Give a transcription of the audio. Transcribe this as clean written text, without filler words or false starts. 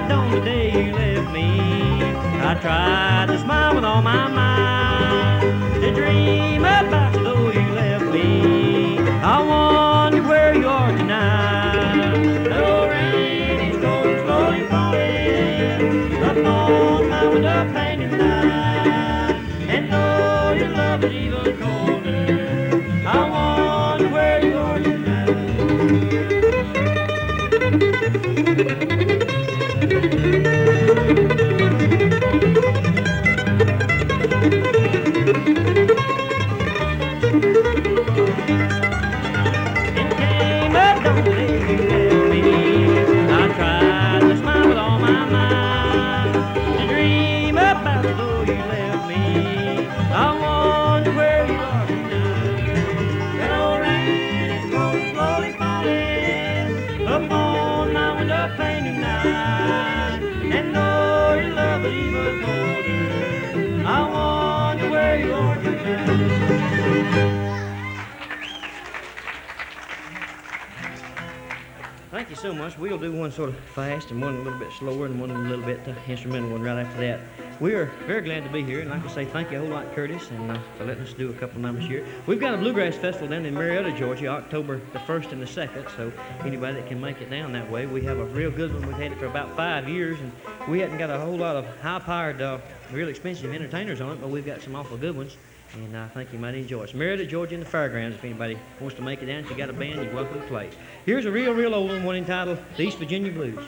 dawn the day you left me. I tried to smile with all my mind, to dream about you though you left me. I wonder where you are tonight. The rain is cold, slowly falling upon my window pane tonight. And though your love is even colder, I wonder where you are tonight. It came up, don't leave you left me. I tried to smile with all my mind, to dream about it though you left me. I wonder where you are tonight. That old rain is cold, slowly falling upon my window pane tonight. And though your love is even colder, I wonder where you are tonight. Thank you so much. We'll do one sort of fast and one a little bit slower and one a little bit instrumental one right after that. We are very glad to be here, and like I say, thank you a whole lot, Curtis, and for letting us do a couple numbers here. We've got a Bluegrass Festival down in Marietta, Georgia, October the 1st and the 2nd, so anybody that can make it down that way. We have a real good one. We've had it for about 5 years, and we haven't got a whole lot of high-powered, real expensive entertainers on it, but we've got some awful good ones. And I think you might enjoy it. It's Marietta, Georgia, in the fairgrounds. If anybody wants to make it down, if you got a band, you're welcome to play. Here's a real old one entitled The East Virginia Blues.